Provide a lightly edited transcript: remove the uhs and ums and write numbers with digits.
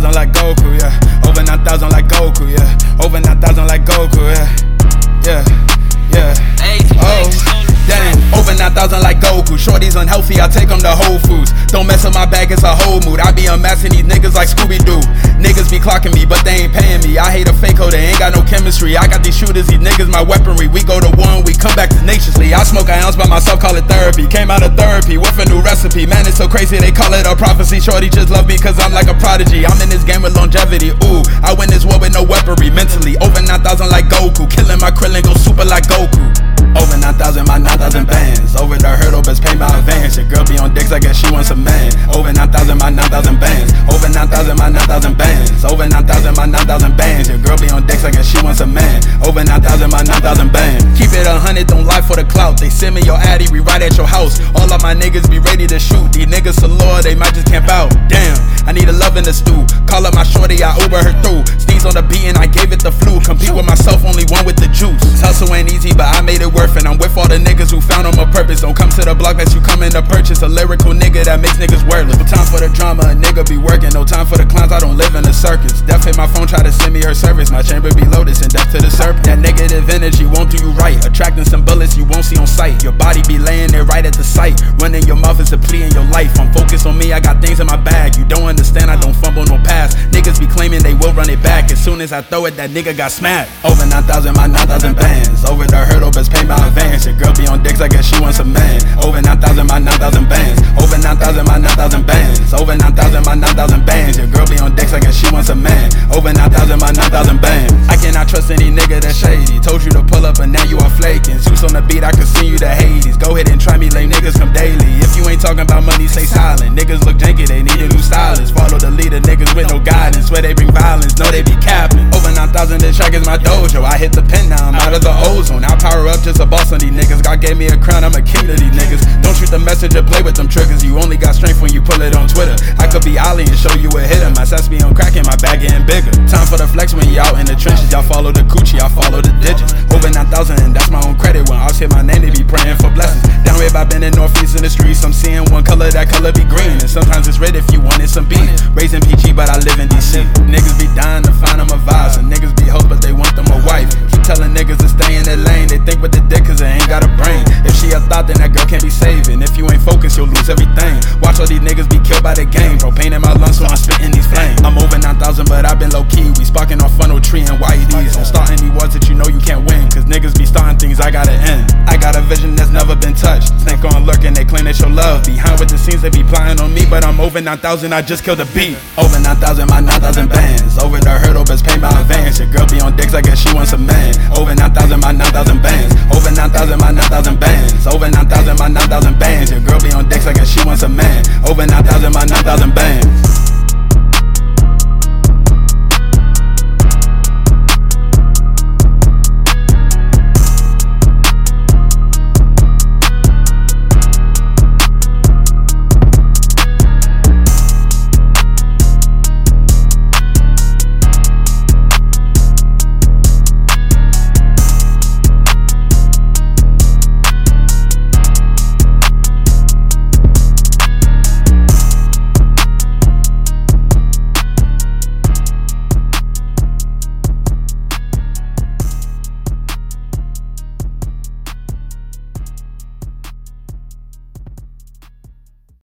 9,000 like Goku, yeah. Over 9,000 like Goku, yeah. Over 9,000 like Goku, yeah. Oh, dang, over 9,000 like Goku. Shorty's unhealthy, I take them to Whole Foods. Don't mess up my bag, it's a whole mood. I be unmasking these niggas like Scooby-Doo. Niggas be clocking me, but they ain't paying me. I hate a fake hoe, they ain't got no chemistry. I got these shooters, these niggas my weaponry. We go to war and we come back tenaciously. I smoke an ounce by myself, call it therapy. Came out of therapy with a new recipe. Man, it's so crazy, they call it a prophecy. Shorty just love me cause I'm like a prodigy. I'm in this game with longevity, ooh. I win this war with no weaponry. Mentally, over 9,000 like Goku. Killing my Krillin, go super like Goku. Over 9,000, my 9,000 bands. Over the hurdle, best pay my advance. Your girl be on dicks, I guess she wants a man. Over 9,000, my 9,000 bands. Over 9,000, my 9,000 bands. Over 9,000, my 9,000 bands. Your girl be on dicks, I guess she wants a man. Over 9,000, my 9,000 bands. Keep it 100, don't lie for the clout. They send me your addy, we ride at your house. All of my niggas be ready to shoot. These niggas so loyal, they might just camp out. Damn, I need a love in the stew. Call up my shorty, I Uber her through. Steez on the beat and I gave it the flu. Compete with myself, only one with the juice. Hustle ain't easy, but I made it worth. And I'm with all the niggas who found on my purpose. Don't come to the block that you come in to purchase. A lyrical nigga that makes niggas worthless. No time for the drama, a nigga be working. No time for the clowns, I don't live in a circus. Death hit my phone, try to send me her service. My chamber be loaded, send death to the serpent. That negative energy won't do you right. Attracting some bullets you won't see on sight. Your body be laying there right at the site. Running your mouth is a plea in your life. I'm focused on me, I got things in my bag. You don't understand, I don't fumble no pass. Niggas be claiming they will run it back. As soon as I throw it, that nigga got smacked. Over 9,000, my 9,000 bands. Over the hurdle, best pay my advance. Your girl be on dicks, I guess she wants a man. Over 9,000, my 9,000 bands. Over 9,000, my 9,000 bands. Over 9,000, my 9,000 bands. Your girl be on dicks, I guess she wants a man. Over 9,000, my 9,000 bands. I cannot trust any nigga that's shady. Told you to pull up, but now you are flaking. Zeus on the beat, I can send you to Hades. Go ahead and try me, lame niggas come daily. If you ain't talking about money, stay silent. Niggas look janky, they need a new stylist. Follow the leader, niggas with no guidance. Swear they bring violence, know they be capping. Over 9,000, this track is my dojo. I hit the pen now, I'm out of the ozone. I power up just a boss on these niggas. God gave me a crown, I'm a king to these niggas. Don't shoot the messenger, play with them triggers. You only got strength when you pull it on Twitter. I could be Ollie and show you a hitter. My sets be on cracking, my bag getting bigger. Time for the flex when you out in the trenches. Y'all follow the coochie, I follow the digits. Over 9,000, and that's my own credit. When I hit my name, they be praying for blessings. Down here by Bend in Northeast in the streets, I'm seeing one color, that color be green. And sometimes it's red if you wanted some beat. Raised in PG, but I live in DC. Niggas be dying to find them a vibe. And niggas be hoes, but they want them a wife. Keep telling niggas to stay in their lane. They think with the dick, cause they ain't got a brain. If she a thought, then that girl can't be saving. If you ain't focused, you'll lose everything. Watch all these niggas be killed by the game. Propane in my lungs, so I'm spitting these flames. I'm over 9,000, but I've been low key. We sparking off funnel tree and YEDs. Don't start any wars that you know you can't win. Cause niggas be starting things, I gotta end. I got a vision that's never been touched. Snake on lurking, they claim they show love. Behind with the scenes, they be plotting on me. But I'm over 9,000, I just killed a beat. Over 9,000, my 9,000 bands. Over the hurdle, best pay my advance. Your girl be on dicks, I guess she wants a man. Over 9,000, my 9,000 bands. Over 9,000, my 9,000 bands. Over 9,000, my 9,000 bands. Your girl be on dicks, I guess she wants a man. Over 9,000, my 9,000 bands.